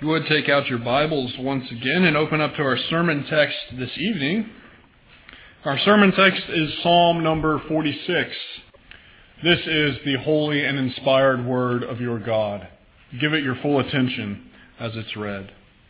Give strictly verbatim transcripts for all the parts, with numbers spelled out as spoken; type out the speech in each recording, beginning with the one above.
You would take out your Bibles once again and open up to our sermon text this evening. Our sermon text is Psalm number forty-six. This is the holy and inspired word of your God. Give it your full attention as it's read.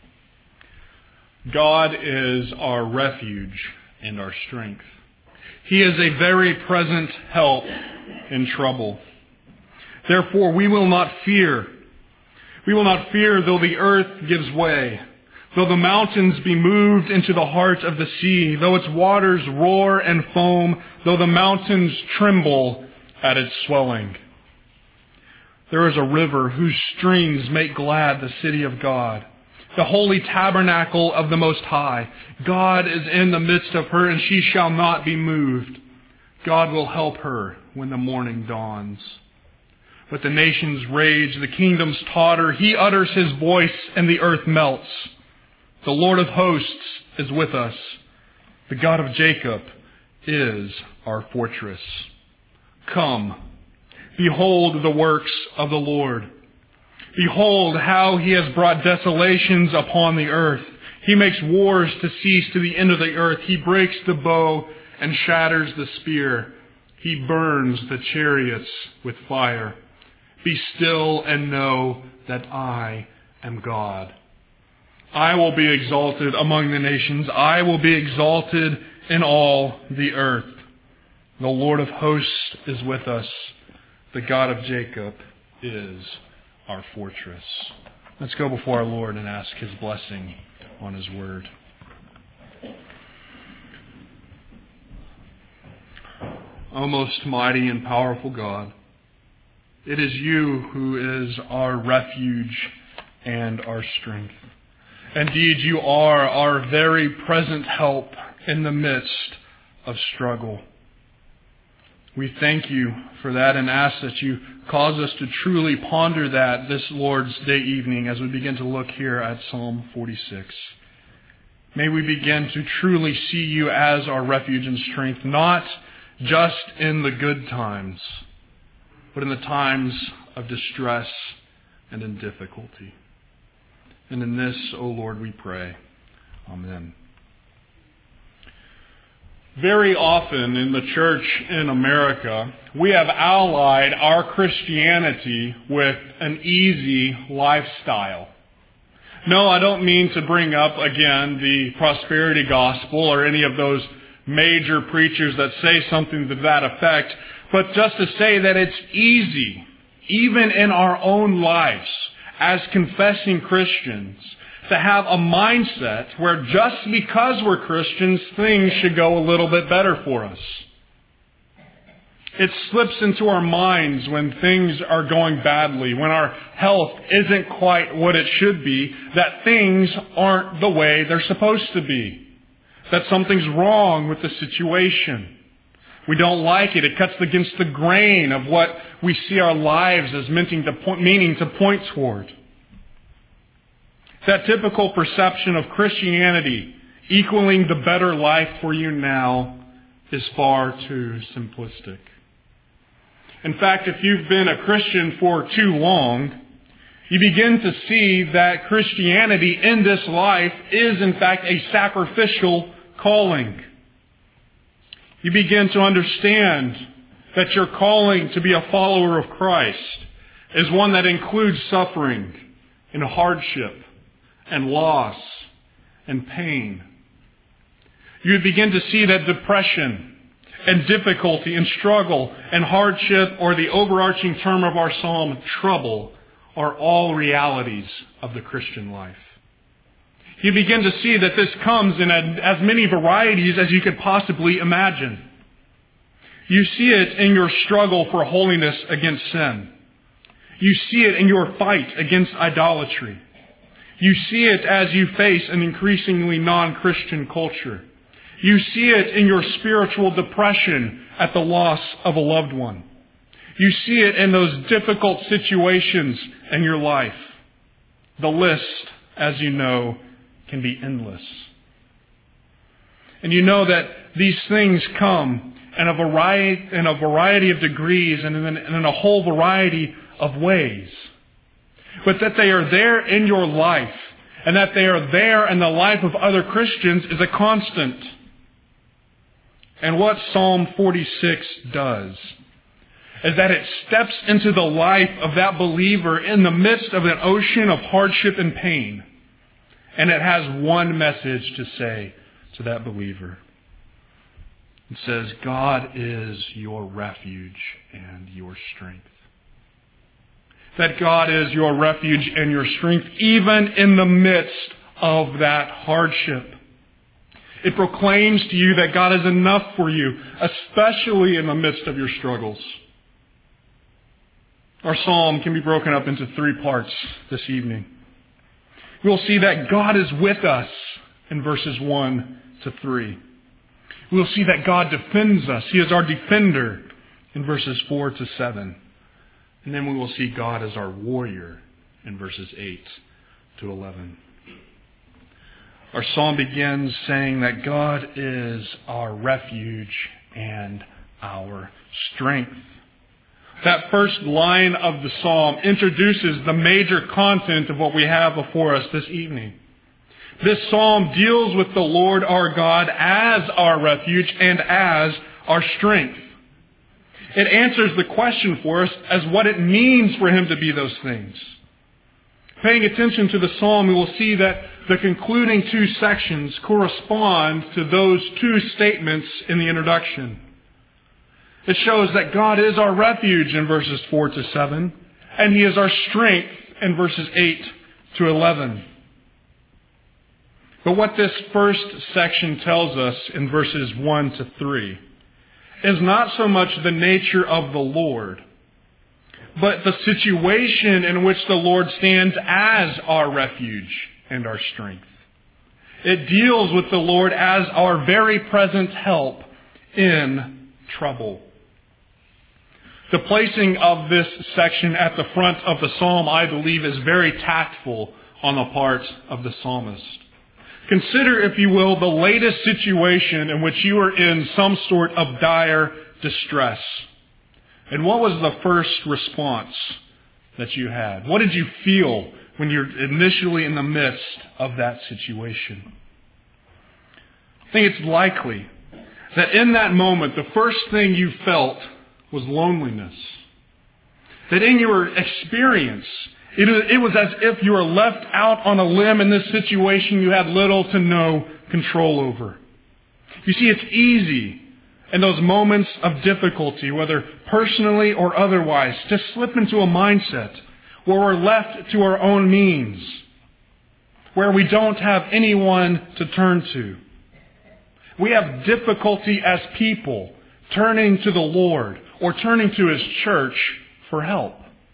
God is our refuge and our strength. He is a very present help in trouble. Therefore, we will not fear. We will not fear though the earth gives way, though the mountains be moved into the heart of the sea, though its waters roar and foam, though the mountains tremble at its swelling. There is a river whose streams make glad the city of God, the holy tabernacle of the Most High. God is in the midst of her, and she shall not be moved. God will help her when the morning dawns. But the nations rage, the kingdoms totter. He utters his voice, and the earth melts. The Lord of hosts is with us. The God of Jacob is our fortress. Come, behold the works of the Lord. Behold how he has brought desolations upon the earth. He makes wars to cease to the end of the earth. He breaks the bow and shatters the spear. He burns the chariots with fire. Be still and know that I am God. I will be exalted among the nations. I will be exalted in all the earth. The Lord of hosts is with us. The God of Jacob is our fortress. Let's go before our Lord and ask his blessing on his word. O most mighty and powerful God, it is you who is our refuge and our strength. Indeed, you are our very present help in the midst of struggle. We thank you for that and ask that you cause us to truly ponder that this Lord's Day evening as we begin to look here at Psalm forty-six. May we begin to truly see you as our refuge and strength, not just in the good times, but in the times of distress and in difficulty. And in this, O Lord, we pray. Amen. Very often in the church in America, we have allied our Christianity with an easy lifestyle. No, I don't mean to bring up again the prosperity gospel or any of those major preachers that say something to that effect, but just to say that it's easy, even in our own lives, as confessing Christians, to have a mindset where just because we're Christians, things should go a little bit better for us. It slips into our minds when things are going badly, when our health isn't quite what it should be, that things aren't the way they're supposed to be, that something's wrong with the situation. We don't like it. It cuts against the grain of what we see our lives as meaning to point, meaning to point toward. That typical perception of Christianity equaling the better life for you now is far too simplistic. In fact, if you've been a Christian for too long, you begin to see that Christianity in this life is in fact a sacrificial calling. You begin to understand that your calling to be a follower of Christ is one that includes suffering and hardship and loss and pain. You begin to see that depression and difficulty and struggle and hardship, or the overarching term of our psalm, trouble, are all realities of the Christian life. You begin to see that this comes in as many varieties as you could possibly imagine. You see it in your struggle for holiness against sin. You see it in your fight against idolatry. You see it as you face an increasingly non-Christian culture. You see it in your spiritual depression at the loss of a loved one. You see it in those difficult situations in your life. The list, as you know, can be endless. And you know that these things come in a variety, in a variety of degrees and in, in a whole variety of ways. But that they are there in your life and that they are there in the life of other Christians is a constant. And what Psalm forty-six does is that it steps into the life of that believer in the midst of an ocean of hardship and pain. And it has one message to say to that believer. It says, God is your refuge and your strength. That God is your refuge and your strength even in the midst of that hardship. It proclaims to you that God is enough for you, especially in the midst of your struggles. Our psalm can be broken up into three parts this evening. We'll see that God is with us in verses one to three. We'll see that God defends us. He is our defender in verses four to seven. And then we will see God as our warrior in verses eight to eleven. Our psalm begins saying that God is our refuge and our strength. That first line of the psalm introduces the major content of what we have before us this evening. This psalm deals with the Lord our God as our refuge and as our strength. It answers the question for us as what it means for Him to be those things. Paying attention to the psalm, we will see that the concluding two sections correspond to those two statements in the introduction. It shows that God is our refuge in verses four to seven, and He is our strength in verses eight to eleven. But what this first section tells us in verses one to three is not so much the nature of the Lord, but the situation in which the Lord stands as our refuge and our strength. It deals with the Lord as our very present help in trouble. The placing of this section at the front of the psalm, I believe, is very tactful on the part of the psalmist. Consider, if you will, the latest situation in which you are in some sort of dire distress. And what was the first response that you had? What did you feel when you're initially in the midst of that situation? I think it's likely that in that moment, the first thing you felt was loneliness. That in your experience, it, it was as if you were left out on a limb in this situation you had little to no control over. You see, it's easy in those moments of difficulty, whether personally or otherwise, to slip into a mindset where we're left to our own means, where we don't have anyone to turn to. We have difficulty as people turning to the Lord or turning to His church for help.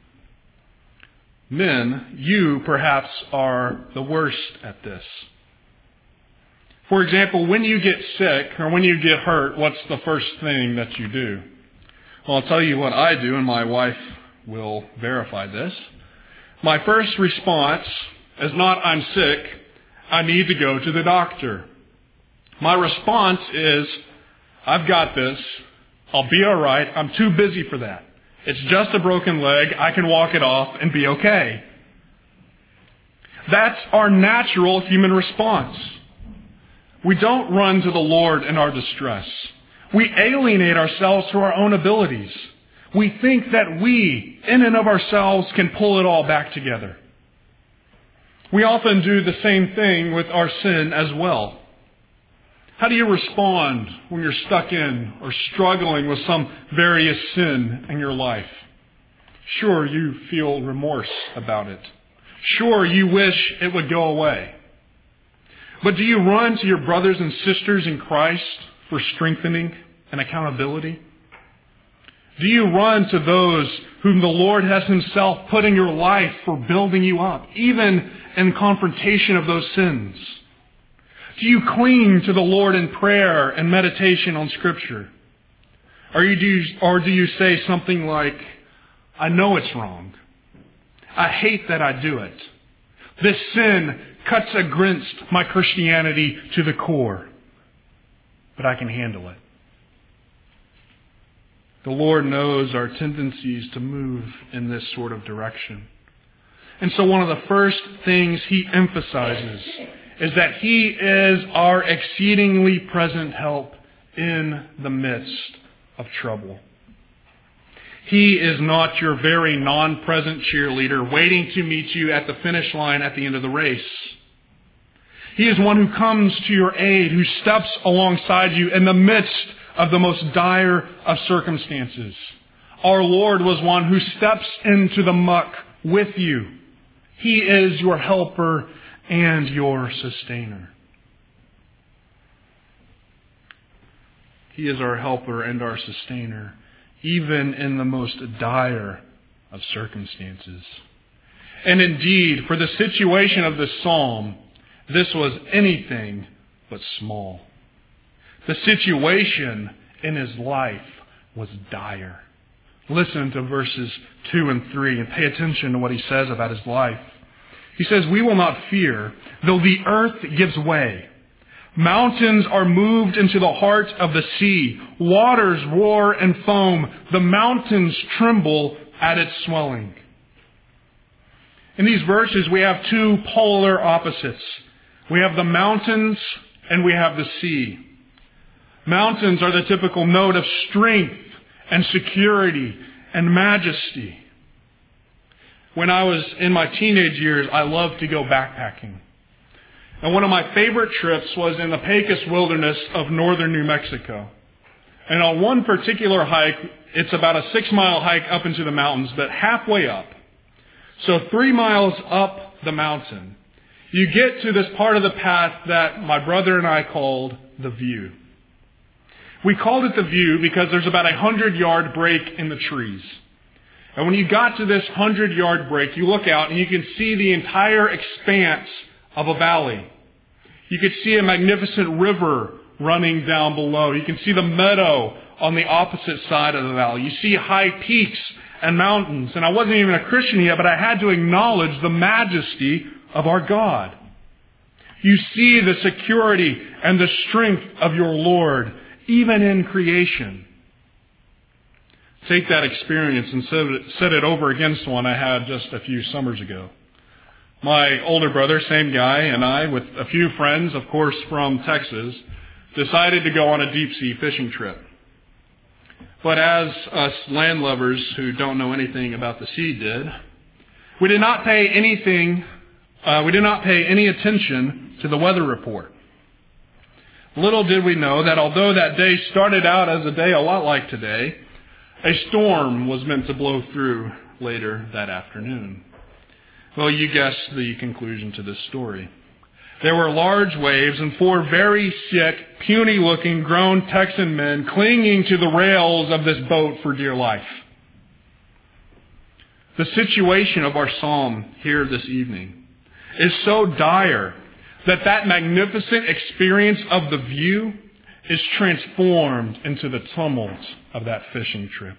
Men, you perhaps are the worst at this. For example, when you get sick or when you get hurt, what's the first thing that you do? Well, I'll tell you what I do, and my wife will verify this. My first response is not, I'm sick, I need to go to the doctor. My response is, I've got this, I'll be all right, I'm too busy for that. It's just a broken leg, I can walk it off and be okay. That's our natural human response. We don't run to the Lord in our distress. We alienate ourselves to our own abilities. We think that we, in and of ourselves, can pull it all back together. We often do the same thing with our sin as well. How do you respond when you're stuck in or struggling with some various sin in your life? Sure, you feel remorse about it. Sure, you wish it would go away. But do you run to your brothers and sisters in Christ for strengthening and accountability? Do you run to those whom the Lord has Himself put in your life for building you up, even in confrontation of those sins? Do you cling to the Lord in prayer and meditation on Scripture? Or, you do, or do you say something like, I know it's wrong. I hate that I do it. This sin cuts against my Christianity to the core. But I can handle it. The Lord knows our tendencies to move in this sort of direction. And so one of the first things he emphasizes is that he is our exceedingly present help in the midst of trouble. He is not your very non-present cheerleader waiting to meet you at the finish line at the end of the race. He is one who comes to your aid, who steps alongside you in the midst of the most dire of circumstances. Our Lord was one who steps into the muck with you. He is your helper and your sustainer. He is our helper and our sustainer, even in the most dire of circumstances. And indeed, for the situation of this psalm, this was anything but small. The situation in his life was dire. Listen to verses two and three and pay attention to what he says about his life. He says, "We will not fear, though the earth gives way. Mountains are moved into the heart of the sea. Waters roar and foam. The mountains tremble at its swelling." In these verses, we have two polar opposites. We have the mountains and we have the sea. Mountains are the typical note of strength and security and majesty. When I was in my teenage years, I loved to go backpacking. And one of my favorite trips was in the Pecos Wilderness of northern New Mexico. And on one particular hike, it's about a six-mile hike up into the mountains, but halfway up, so three miles up the mountain, you get to this part of the path that my brother and I called the View. We called it the View because there's about a hundred-yard break in the trees. And when you got to this hundred-yard break, you look out and you can see the entire expanse of a valley. You could see a magnificent river running down below. You can see the meadow on the opposite side of the valley. You see high peaks and mountains. And I wasn't even a Christian yet, but I had to acknowledge the majesty of our God. You see the security and the strength of your Lord, even in creation. Take that experience and set it, set it over against one I had just a few summers ago. My older brother, same guy, and I, with a few friends, of course from Texas, decided to go on a deep sea fishing trip. But as us landlubbers who don't know anything about the sea did, we did not pay anything, uh, we did not pay any attention to the weather report. Little did we know that although that day started out as a day a lot like today, a storm was meant to blow through later that afternoon. Well, you guessed the conclusion to this story. There were large waves and four very sick, puny-looking, grown Texan men clinging to the rails of this boat for dear life. The situation of our psalm here this evening is so dire that that magnificent experience of the view is transformed into the tumult of that fishing trip.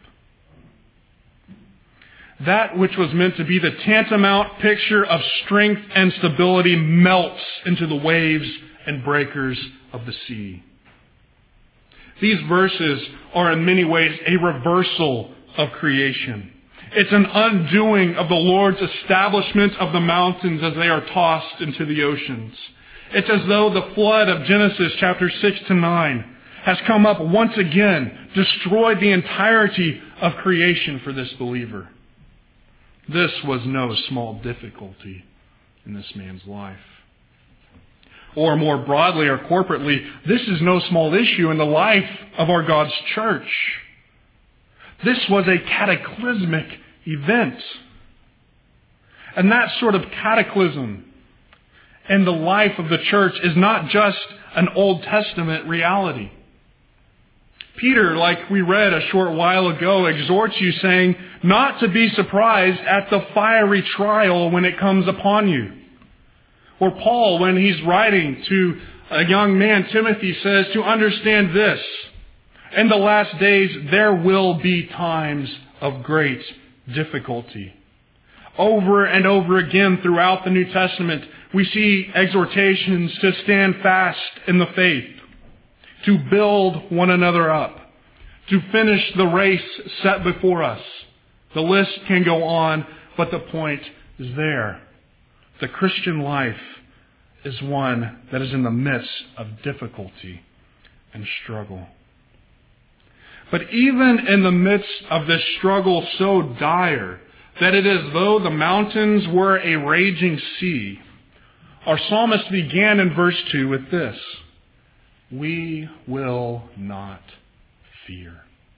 That which was meant to be the tantamount picture of strength and stability melts into the waves and breakers of the sea. These verses are in many ways a reversal of creation. It's an undoing of the Lord's establishment of the mountains as they are tossed into the oceans. It's as though the flood of Genesis chapter six to nine has come up once again, destroyed the entirety of creation for this believer. This was no small difficulty in this man's life. Or more broadly or corporately, this is no small issue in the life of our God's church. This was a cataclysmic event. And that sort of cataclysm in the life of the church is not just an Old Testament reality. Peter, like we read a short while ago, exhorts you saying not to be surprised at the fiery trial when it comes upon you. Or Paul, when he's writing to a young man, Timothy, says to understand this: in the last days there will be times of great difficulty. Over and over again throughout the New Testament, we see exhortations to stand fast in the faith, to build one another up, to finish the race set before us. The list can go on, but the point is there. The Christian life is one that is in the midst of difficulty and struggle. But even in the midst of this struggle so dire that it is as though the mountains were a raging sea, our psalmist began in verse two with this: we will not fear.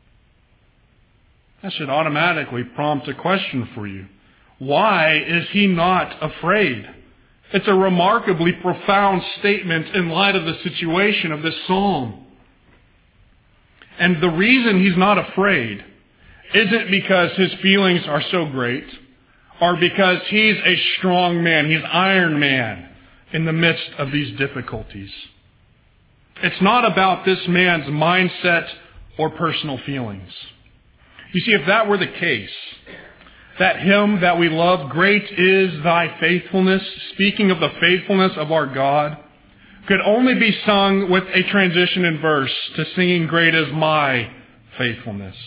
That should automatically prompt a question for you. Why is he not afraid? It's a remarkably profound statement in light of the situation of this psalm. And the reason he's not afraid isn't because his feelings are so great, or because he's a strong man, he's Iron Man in the midst of these difficulties. It's not about this man's mindset or personal feelings. You see, if that were the case, that hymn that we love, "Great is thy faithfulness," speaking of the faithfulness of our God, could only be sung with a transition in verse to singing, "Great is my faithfulness."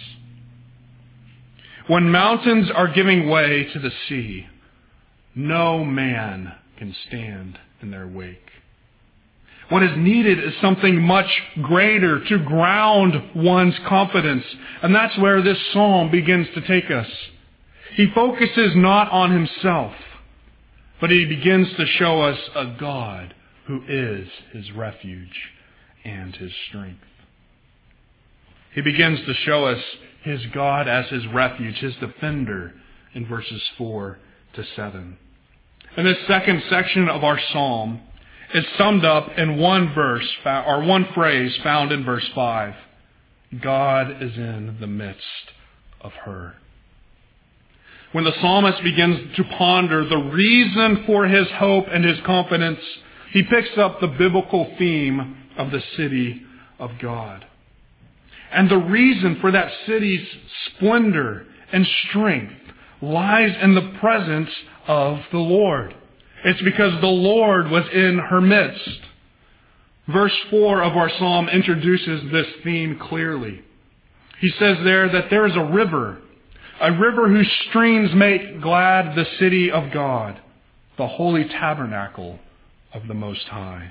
When mountains are giving way to the sea, no man can stand in their wake. What is needed is something much greater to ground one's confidence. And that's where this psalm begins to take us. He focuses not on himself, but he begins to show us a God who is his refuge and his strength. He begins to show us his God as his refuge, his defender, in verses four to seven. And this second section of our psalm is summed up in one verse, or one phrase found in verse five. God is in the midst of her. When the psalmist begins to ponder the reason for his hope and his confidence, he picks up the biblical theme of the city of God. And the reason for that city's splendor and strength lies in the presence of the Lord. It's because the Lord was in her midst. Verse four of our psalm introduces this theme clearly. He says there that there is a river, a river whose streams make glad the city of God, the holy tabernacle of the Most High.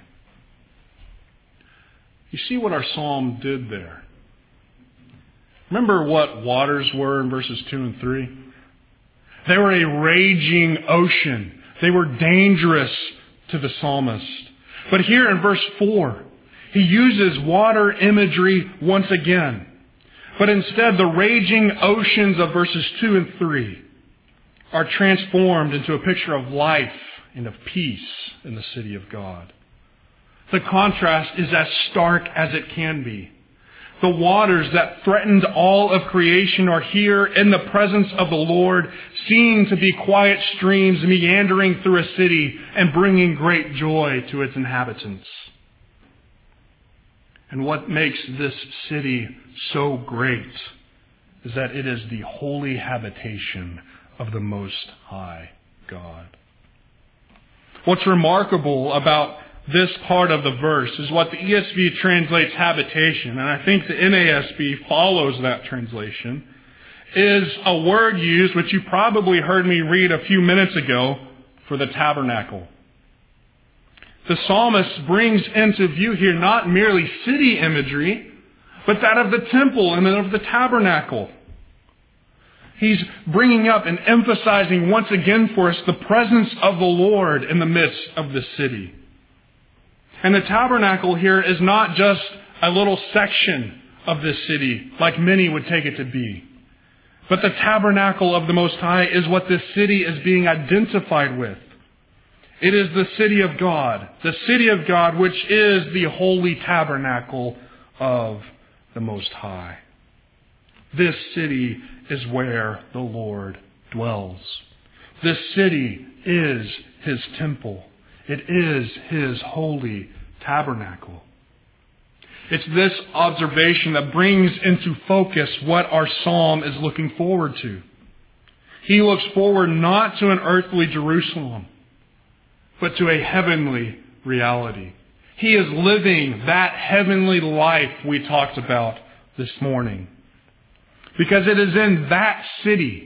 You see what our psalm did there? Remember what waters were in verses two and three? They were a raging ocean. They were dangerous to the psalmist. But here in verse four, he uses water imagery once again. But instead, the raging oceans of verses two and three are transformed into a picture of life and of peace in the city of God. The contrast is as stark as it can be. The waters that threatened all of creation are here in the presence of the Lord, seen to be quiet streams meandering through a city and bringing great joy to its inhabitants. And what makes this city so great is that it is the holy habitation of the Most High God. What's remarkable about this part of the verse is what the E S V translates habitation, and I think the N A S B follows that translation, is a word used which you probably heard me read a few minutes ago for the tabernacle. The psalmist brings into view here not merely city imagery, but that of the temple and of the tabernacle. He's bringing up and emphasizing once again for us the presence of the Lord in the midst of the city. And the tabernacle here is not just a little section of this city, like many would take it to be. But the tabernacle of the Most High is what this city is being identified with. It is the city of God, the city of God, which is the holy tabernacle of the Most High. This city is where the Lord dwells. This city is his temple. It is his holy tabernacle. It's this observation that brings into focus what our psalm is looking forward to. He looks forward not to an earthly Jerusalem, but to a heavenly reality. He is living that heavenly life we talked about this morning. Because it is in that city,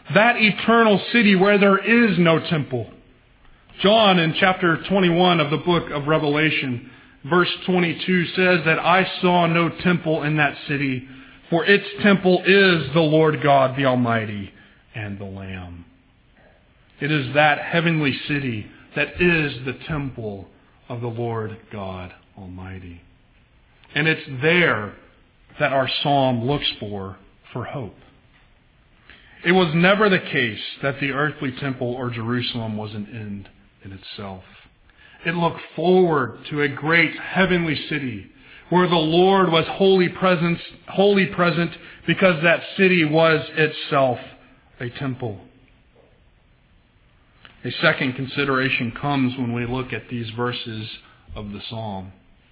that eternal city where there is no temple. John, in chapter twenty-one of the book of Revelation, verse twenty-two says that I saw no temple in that city, for its temple is the Lord God, the Almighty, and the Lamb. It is that heavenly city that is the temple of the Lord God Almighty. And it's there that our psalm looks for, for hope. It was never the case that the earthly temple or Jerusalem was an end in itself. It looked forward to a great heavenly city where the Lord was wholly present, wholly present because that city was itself a temple. A second consideration comes when we look at these verses of the psalm.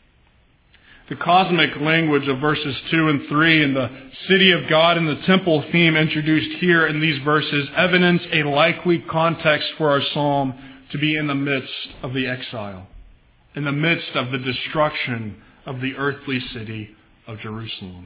The cosmic language of verses two and three and the city of God and the temple theme introduced here in these verses evidence a likely context for our psalm to be in the midst of the exile, in the midst of the destruction of the earthly city of Jerusalem.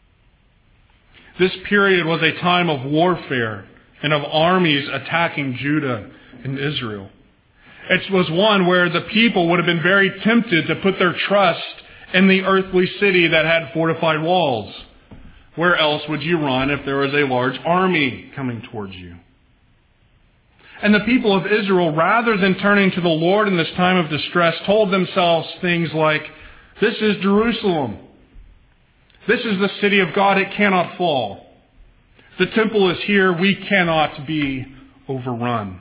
This period was a time of warfare and of armies attacking Judah and Israel. It was one where the people would have been very tempted to put their trust in the earthly city that had fortified walls. Where else would you run if there was a large army coming towards you? And the people of Israel, rather than turning to the Lord in this time of distress, told themselves things like, this is Jerusalem. This is the city of God. It cannot fall. The temple is here. We cannot be overrun.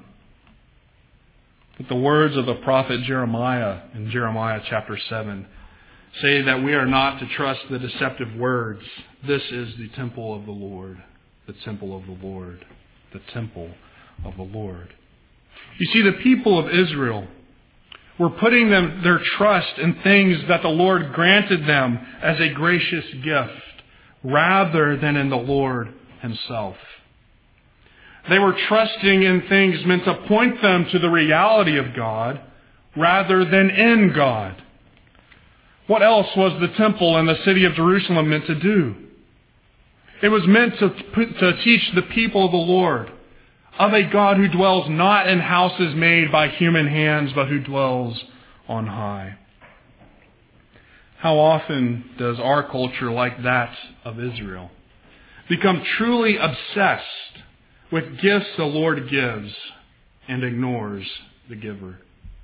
But the words of the prophet Jeremiah in Jeremiah chapter seven say that we are not to trust the deceptive words. This is the temple of the Lord, the temple of the Lord, the temple of the Lord. You see, the people of Israel were putting them, their trust in things that the Lord granted them as a gracious gift, rather than in the Lord Himself. They were trusting in things meant to point them to the reality of God, rather than in God. What else was the temple and the city of Jerusalem meant to do? It was meant to, to teach the people of the Lord of a God who dwells not in houses made by human hands, but who dwells on high. How often does our culture, like that of Israel, become truly obsessed with gifts the Lord gives and ignores the giver?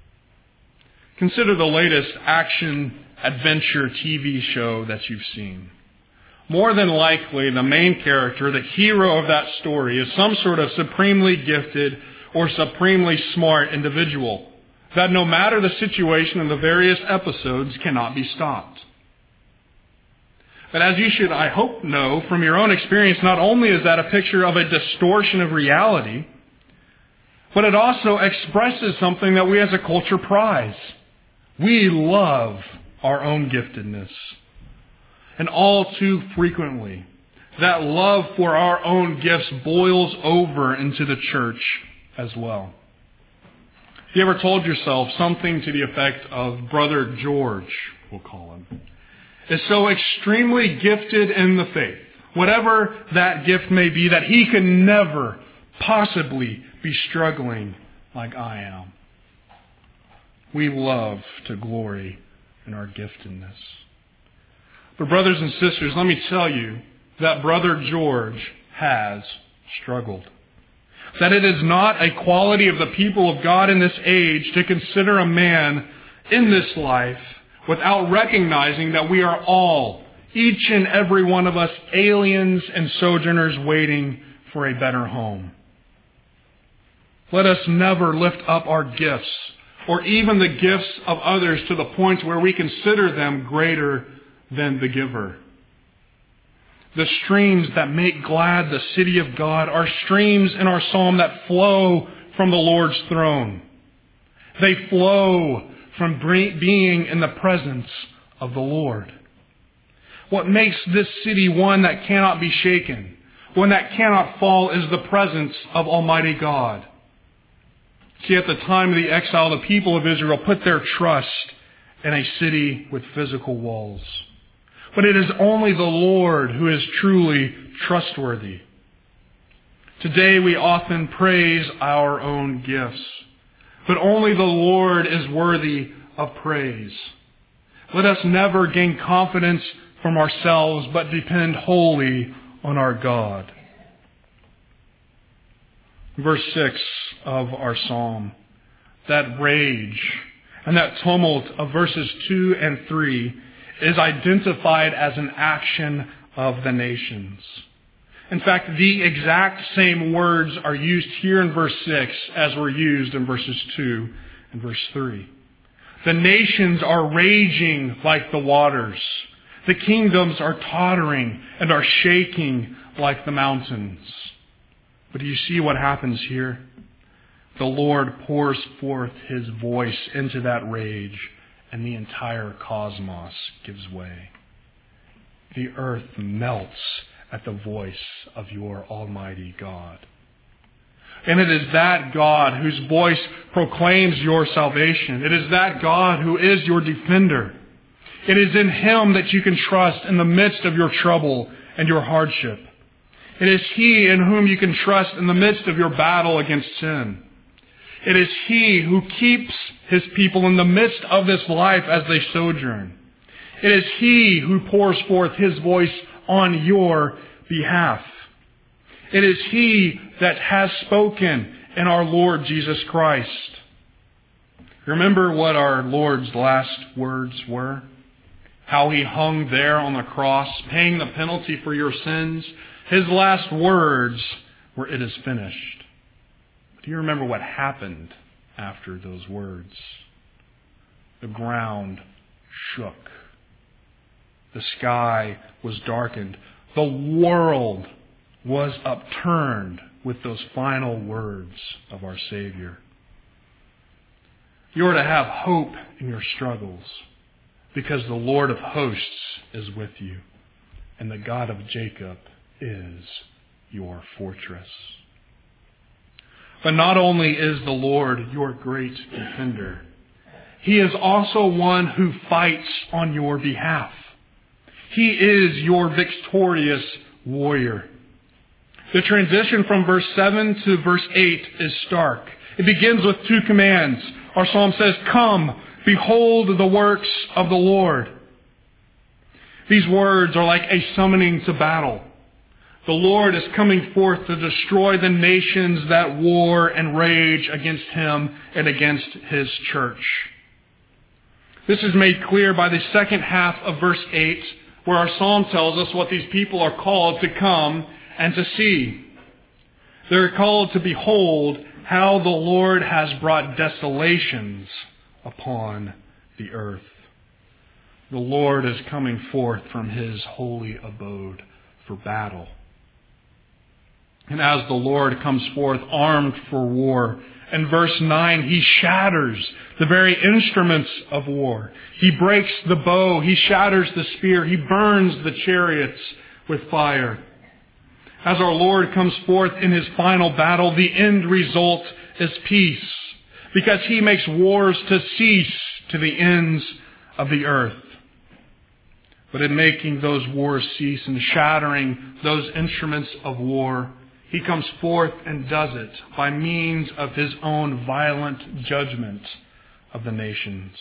Consider the latest action adventure T V show that you've seen. More than likely, the main character, the hero of that story, is some sort of supremely gifted or supremely smart individual that no matter the situation in the various episodes cannot be stopped. But as you should, I hope, know from your own experience, not only is that a picture of a distortion of reality, but it also expresses something that we as a culture prize. We love our own giftedness. And all too frequently, that love for our own gifts boils over into the church as well. Have you ever told yourself something to the effect of Brother George, we'll call him, is so extremely gifted in the faith, whatever that gift may be, that he can never possibly be struggling like I am? We love to glory in our giftedness. But brothers and sisters, let me tell you that Brother George has struggled. That it is not a quality of the people of God in this age to consider a man in this life without recognizing that we are all, each and every one of us, aliens and sojourners waiting for a better home. Let us never lift up our gifts or even the gifts of others to the point where we consider them greater than the giver. The streams that make glad the city of God are streams in our psalm that flow from the Lord's throne. They flow from being in the presence of the Lord. What makes this city one that cannot be shaken, one that cannot fall, is the presence of Almighty God. See, at the time of the exile, the people of Israel put their trust in a city with physical walls. But it is only the Lord who is truly trustworthy. Today we often praise our own gifts, but only the Lord is worthy of praise. Let us never gain confidence from ourselves, but depend wholly on our God. Verse six of our psalm, that rage and that tumult of verses two and three is identified as an action of the nations. In fact, the exact same words are used here in verse six as were used in verses two and verse three. The nations are raging like the waters. The kingdoms are tottering and are shaking like the mountains. But do you see what happens here? The Lord pours forth His voice into that rage, and the entire cosmos gives way. The earth melts at the voice of your Almighty God. And it is that God whose voice proclaims your salvation. It is that God who is your defender. It is in Him that you can trust in the midst of your trouble and your hardship. It is He in whom you can trust in the midst of your battle against sin. It is He who keeps His people in the midst of this life as they sojourn. It is He who pours forth His voice on your behalf. It is He that has spoken in our Lord Jesus Christ. Remember what our Lord's last words were? How He hung there on the cross, paying the penalty for your sins. His last words were, "It is finished." Do you remember what happened after those words? The ground shook. The sky was darkened. The world was upturned with those final words of our Savior. You are to have hope in your struggles because the Lord of hosts is with you, and the God of Jacob is your fortress. But not only is the Lord your great defender, He is also one who fights on your behalf. He is your victorious warrior. The transition from verse seven to verse eight is stark. It begins with two commands. Our psalm says, "Come, behold the works of the Lord." These words are like a summoning to battle. The Lord is coming forth to destroy the nations that war and rage against Him and against His church. This is made clear by the second half of verse eight, where our psalm tells us what these people are called to come and to see. They're called to behold how the Lord has brought desolations upon the earth. The Lord is coming forth from His holy abode for battle. And as the Lord comes forth armed for war, in verse nine, He shatters the very instruments of war. He breaks the bow. He shatters the spear. He burns the chariots with fire. As our Lord comes forth in His final battle, the end result is peace, because He makes wars to cease to the ends of the earth. But in making those wars cease and shattering those instruments of war, He comes forth and does it by means of His own violent judgment of the nations.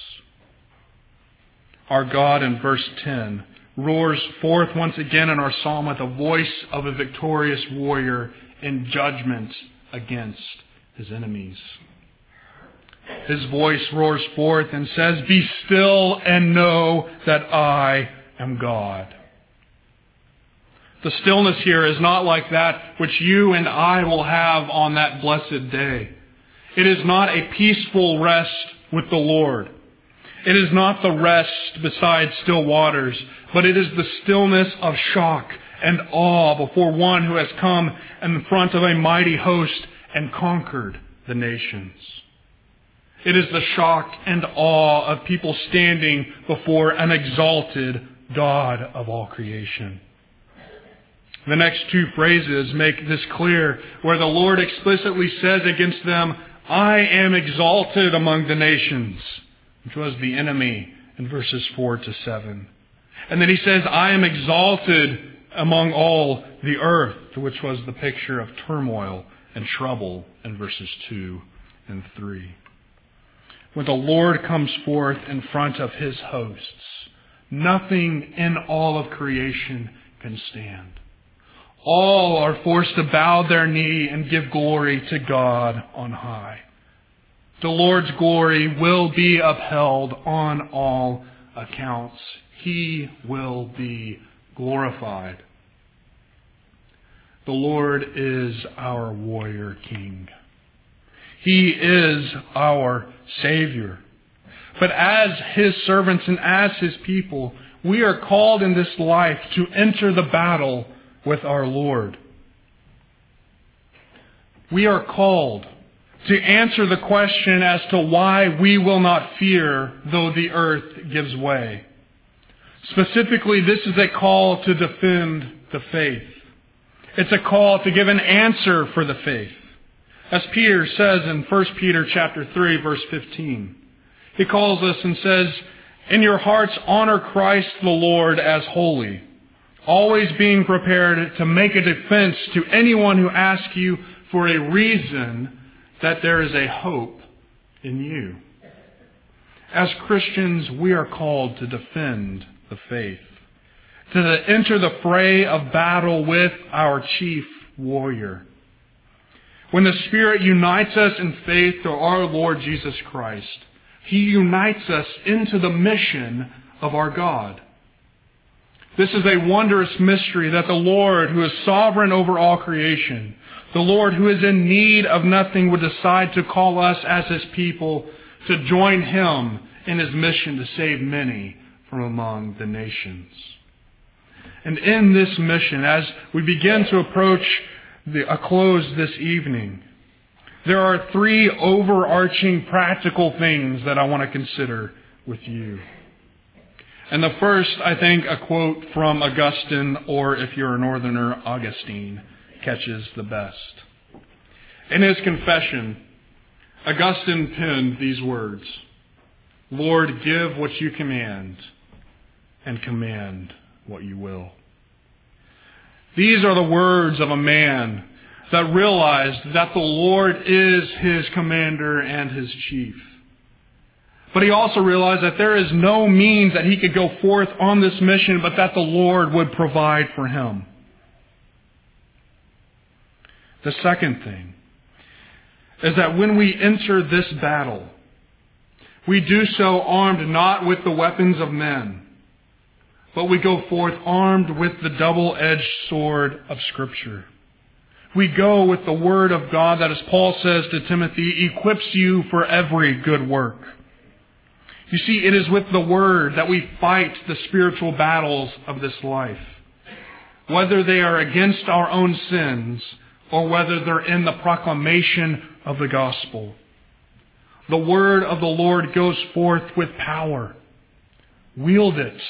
Our God, in verse ten, roars forth once again in our psalm with the voice of a victorious warrior in judgment against His enemies. His voice roars forth and says, "Be still and know that I am God." The stillness here is not like that which you and I will have on that blessed day. It is not a peaceful rest with the Lord. It is not the rest beside still waters, but it is the stillness of shock and awe before one who has come in front of a mighty host and conquered the nations. It is the shock and awe of people standing before an exalted God of all creation. The next two phrases make this clear, where the Lord explicitly says against them, "I am exalted among the nations," which was the enemy in verses four to seven. And then He says, "I am exalted among all the earth, which was the picture of turmoil and trouble in verses two and three. When the Lord comes forth in front of his hosts, nothing in all of creation can stand. All are forced to bow their knee and give glory to God on high. The Lord's glory will be upheld on all accounts. He will be glorified. The Lord is our warrior king. He is our Savior. But as his servants and as his people, we are called in this life to enter the battle with our Lord. We are called to answer the question as to why we will not fear though the earth gives way. Specifically, this is a call to defend the faith. It's a call to give an answer for the faith. As Peter says in First Peter chapter three, verse fifteen, he calls us and says, "In your hearts honor Christ the Lord as holy, always being prepared to make a defense to anyone who asks you for a reason that there is a hope in you." As Christians, we are called to defend the faith, to enter the fray of battle with our chief warrior. When the Spirit unites us in faith to our Lord Jesus Christ, He unites us into the mission of our God. This is a wondrous mystery that the Lord, who is sovereign over all creation, the Lord who is in need of nothing, would decide to call us as His people to join Him in His mission to save many from among the nations. And in this mission, as we begin to approach the, a close this evening, there are three overarching practical things that I want to consider with you. And the first, I think, a quote from Augustine, or if you're a northerner, Augustine, catches the best. In his confession, Augustine penned these words: "Lord, give what you command, and command what you will." These are the words of a man that realized that the Lord is his commander and his chief. But he also realized that there is no means that he could go forth on this mission, but that the Lord would provide for him. The second thing is that when we enter this battle, we do so armed not with the weapons of men, but we go forth armed with the double-edged sword of Scripture. We go with the Word of God that, as Paul says to Timothy, equips you for every good work. You see, it is with the Word that we fight the spiritual battles of this life, whether they are against our own sins or whether they're in the proclamation of the gospel. The Word of the Lord goes forth with power. Wield it.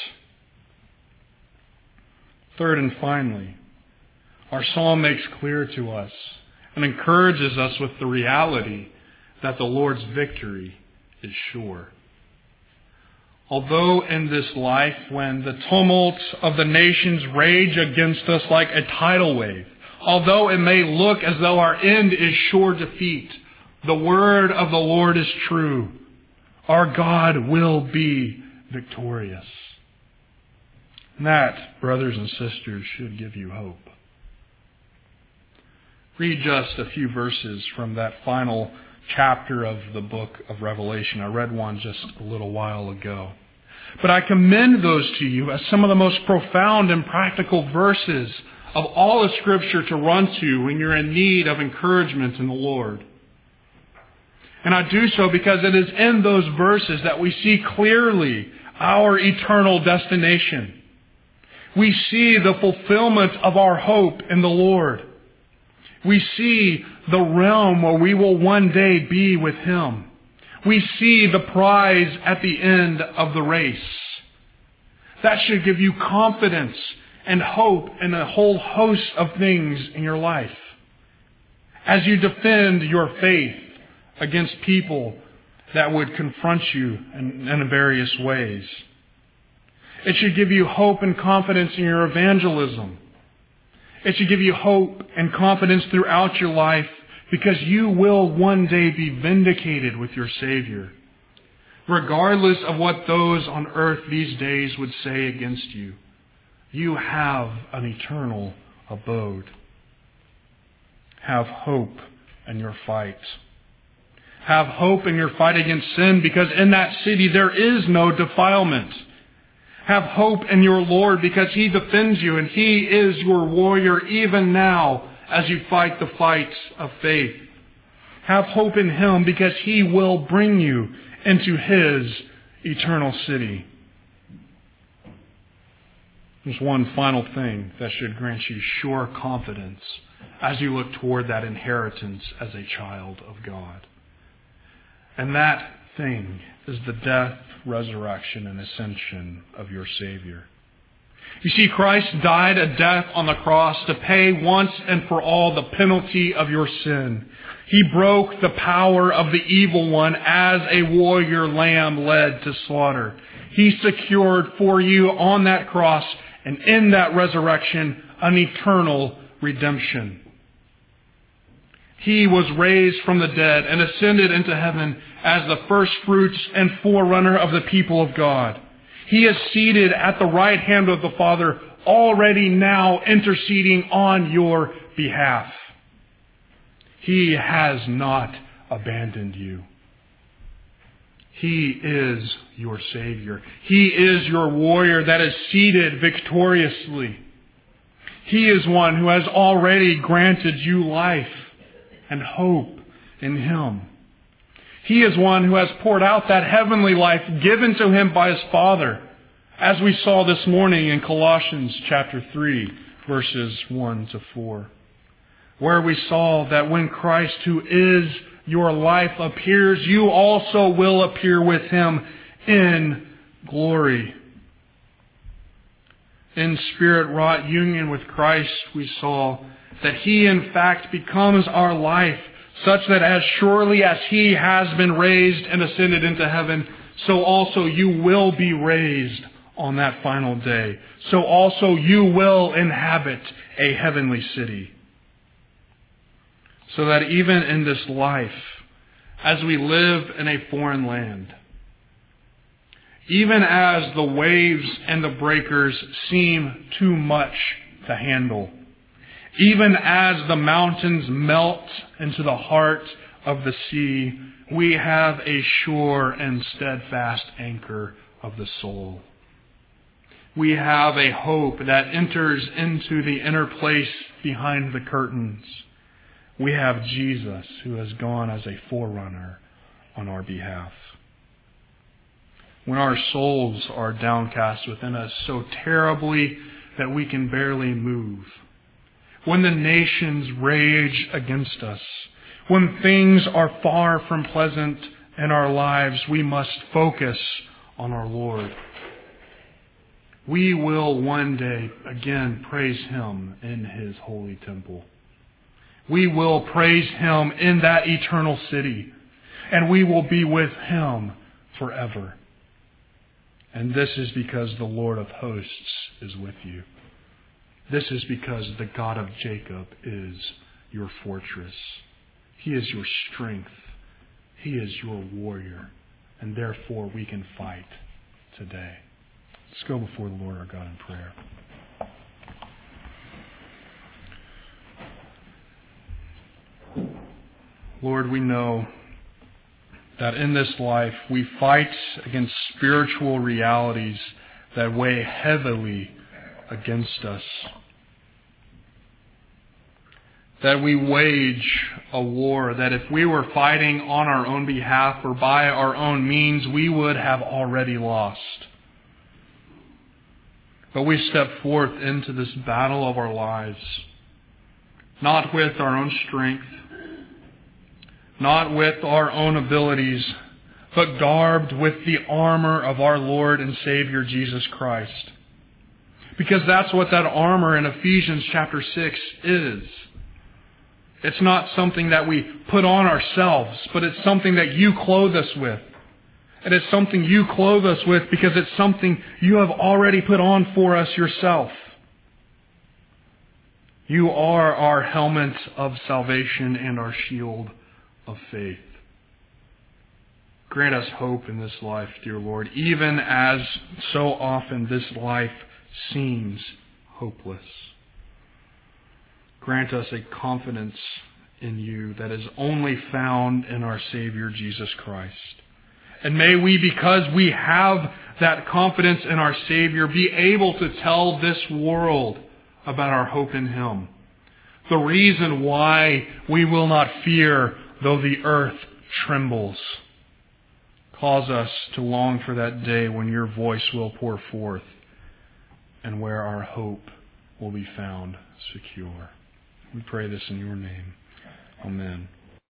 Third and finally, our psalm makes clear to us and encourages us with the reality that the Lord's victory is sure. Although in this life, when the tumults of the nations rage against us like a tidal wave, although it may look as though our end is sure defeat, the word of the Lord is true. Our God will be victorious. And that, brothers and sisters, should give you hope. Read just a few verses from that final chapter of the book of Revelation. I read one just a little while ago. But I commend those to you as some of the most profound and practical verses of all of Scripture to run to when you're in need of encouragement in the Lord. And I do so because it is in those verses that we see clearly our eternal destination. We see the fulfillment of our hope in the Lord. We see the realm where we will one day be with Him. We see the prize at the end of the race. That should give you confidence and hope in a whole host of things in your life as you defend your faith against people that would confront you in, in various ways. It should give you hope and confidence in your evangelism It should give you hope and confidence throughout your life, because you will one day be vindicated with your Savior, regardless of what those on earth these days would say against you. You have an eternal abode. Have hope in your fight. Have hope in your fight against sin, because in that city there is no defilement. Have hope in your Lord, because He defends you and He is your warrior even now as you fight the fight of faith. Have hope in Him, because He will bring you into His eternal city. There's one final thing that should grant you sure confidence as you look toward that inheritance as a child of God. And that thing is the death, resurrection, and ascension of your Savior. You see, Christ died a death on the cross to pay once and for all the penalty of your sin. He broke the power of the evil one as a warrior lamb led to slaughter. He secured for you on that cross and in that resurrection an eternal redemption. He was raised from the dead and ascended into heaven as the first fruits and forerunner of the people of God. He is seated at the right hand of the Father, already now interceding on your behalf. He has not abandoned you. He is your Savior. He is your warrior that is seated victoriously. He is one who has already granted you life and hope in Him. He is one who has poured out that heavenly life given to Him by His Father, as we saw this morning in Colossians chapter three, verses one to four, where we saw that when Christ, who is your life, appears, you also will appear with Him in glory. In spirit-wrought union with Christ, we saw that He in fact becomes our life, such that as surely as He has been raised and ascended into heaven, so also you will be raised on that final day. So also you will inhabit a heavenly city. So that even in this life, as we live in a foreign land, even as the waves and the breakers seem too much to handle, even as the mountains melt into the heart of the sea, we have a sure and steadfast anchor of the soul. We have a hope that enters into the inner place behind the curtains. We have Jesus, who has gone as a forerunner on our behalf. When our souls are downcast within us so terribly that we can barely move, when the nations rage against us, when things are far from pleasant in our lives, we must focus on our Lord. We will one day again praise Him in His holy temple. We will praise Him in that eternal city, and we will be with Him forever. And this is because the Lord of hosts is with you. This is because the God of Jacob is your fortress. He is your strength. He is your warrior. And therefore we can fight today. Let's go before the Lord our God in prayer. Lord, we know that in this life we fight against spiritual realities that weigh heavily against us. That we wage a war that if we were fighting on our own behalf or by our own means, we would have already lost. But we step forth into this battle of our lives, not with our own strength, not with our own abilities, but garbed with the armor of our Lord and Savior Jesus Christ. Because that's what that armor in Ephesians chapter six is. It's not something that we put on ourselves, but it's something that you clothe us with. It is something you clothe us with because it's something you have already put on for us yourself. You are our helmet of salvation and our shield of faith. Grant us hope in this life, dear Lord, even as so often this life seems hopeless. Grant us a confidence in You that is only found in our Savior Jesus Christ. And may we, because we have that confidence in our Savior, be able to tell this world about our hope in Him. The reason why we will not fear though the earth trembles. Cause us to long for that day when Your voice will pour forth and where our hope will be found secure. We pray this in Your name. Amen.